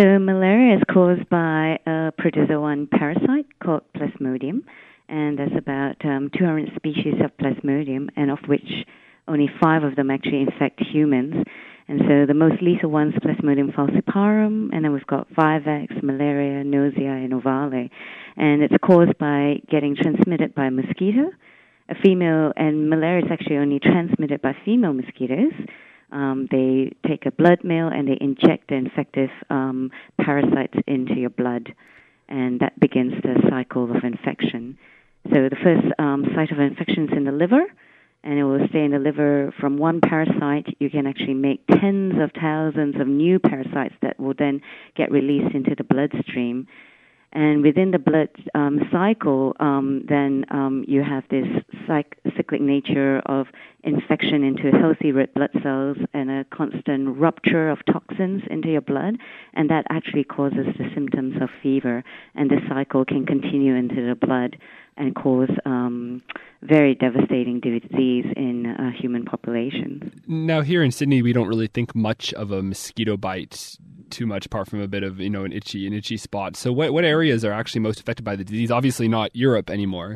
So malaria is caused by a protozoan parasite called Plasmodium, and there's about 200 species of Plasmodium, and of which only 5 of them actually infect humans. And so the most lethal ones, Plasmodium falciparum, and then we've got Vivax, malaria, nausea, and ovale. And it's caused by getting transmitted by a mosquito. A female, and malaria is actually only transmitted by female mosquitoes. They take a blood meal and they inject the infective parasites into your blood, and that begins the cycle of infection. So the first site of infection is in the liver, and it will stay in the liver. From one parasite, you can actually make tens of thousands of new parasites that will then get released into the bloodstream. And within the blood cycle, then you have this cyclic nature of infection into healthy red blood cells and a constant rupture of toxins into your blood, and that actually causes the symptoms of fever. And this cycle can continue into the blood and cause very devastating disease in human populations. Now, here in Sydney, we don't really think much of a mosquito bite too much, apart from a bit of an itchy spot. So, what areas are actually most affected by the disease? Obviously, not Europe anymore.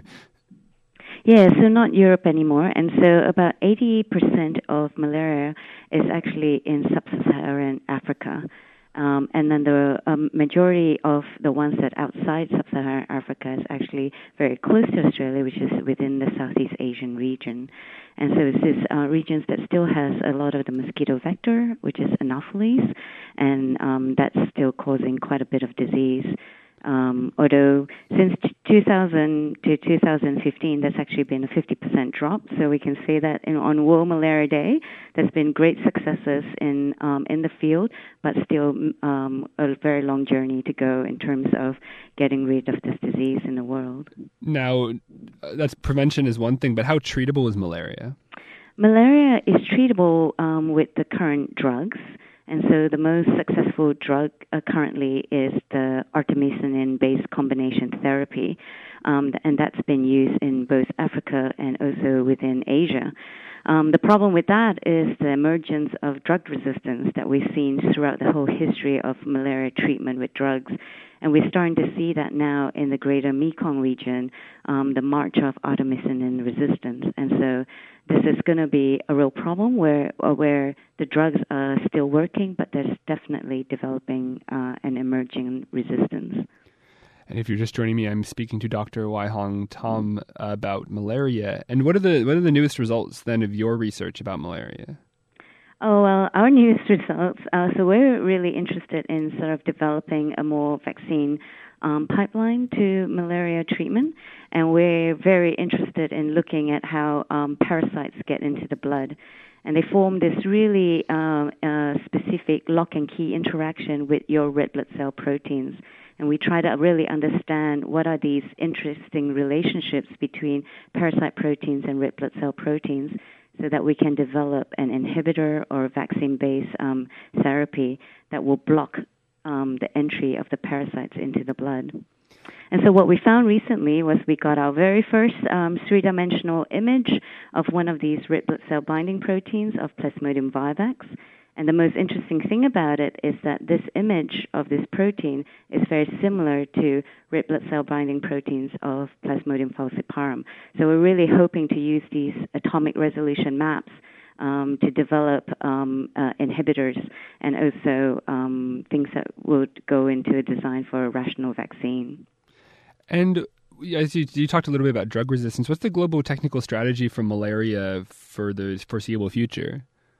Yeah, so not Europe anymore, and so about 80% of malaria is actually in sub-Saharan Africa. And then the majority of the ones that outside sub-Saharan Africa is actually very close to Australia, which is within the Southeast Asian region. And so it's this regions that still has a lot of the mosquito vector, which is Anopheles, and that's still causing quite a bit of disease. Although since 2000 to 2015, there's actually been a 50% drop. So we can say that on World Malaria Day, there's been great successes in the field, but still a very long journey to go in terms of getting rid of this disease in the world. Now, that's prevention is one thing, but how treatable is malaria? Malaria is treatable with the current drugs. And so the most successful drug currently is the artemisinin-based combination therapy, and that's been used in both Africa and also within Asia. The problem with that is the emergence of drug resistance that we've seen throughout the whole history of malaria treatment with drugs. And we're starting to see that now in the greater Mekong region, the march of artemisinin resistance. And so this is going to be a real problem where the drugs are still working, but there's definitely developing an emerging resistance. And if you're just joining me, I'm speaking to Dr. Wai-Hong Tam about malaria. And what are the newest results then of your research about malaria? Oh, well, our newest results, so we're really interested in sort of developing a more vaccine pipeline to malaria treatment, and we're very interested in looking at how parasites get into the blood. And they form this really specific lock and key interaction with your red blood cell proteins. And we try to really understand what are these interesting relationships between parasite proteins and red blood cell proteins, so that we can develop an inhibitor or vaccine-based therapy that will block the entry of the parasites into the blood. And so what we found recently was we got our very first three-dimensional image of one of these red blood cell binding proteins of Plasmodium vivax. And the most interesting thing about it is that this image of this protein is very similar to red blood cell binding proteins of Plasmodium falciparum. So we're really hoping to use these atomic resolution maps to develop inhibitors and also things that would go into a design for a rational vaccine. And as you talked a little bit about drug resistance, what's the global technical strategy for malaria for the foreseeable future?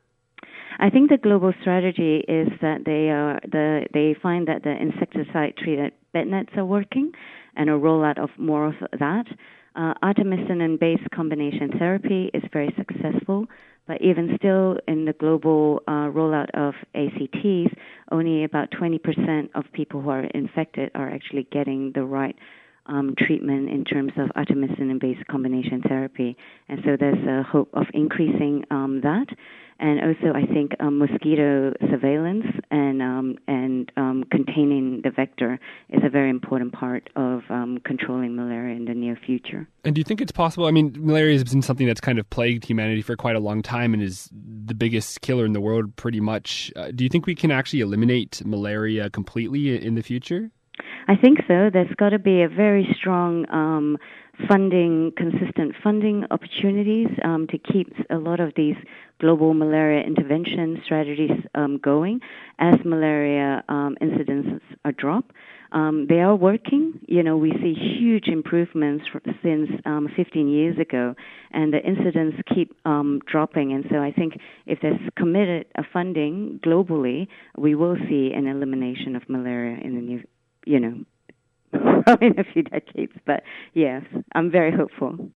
I think the global strategy is that they find that the insecticide-treated bed nets are working, and a rollout of more of that. Artemisinin-based combination therapy is very successful, but even still in the global rollout of ACTs, only about 20% of people who are infected are actually getting the right treatment in terms of artemisinin-based combination therapy. And so there's a hope of increasing that. And also, I think mosquito surveillance and containing the vector is a very important part of controlling malaria in the near future. And do you think it's possible? I mean, malaria has been something that's kind of plagued humanity for quite a long time and is the biggest killer in the world pretty much. Do you think we can actually eliminate malaria completely in the future? I think so. There's got to be a very strong consistent funding opportunities to keep a lot of these global malaria intervention strategies going as malaria incidences are dropped. They are working. We see huge improvements since 15 years ago, and the incidents keep dropping. And so I think if there's committed funding globally, we will see an elimination of malaria in the near in a few decades. But yes, I'm very hopeful.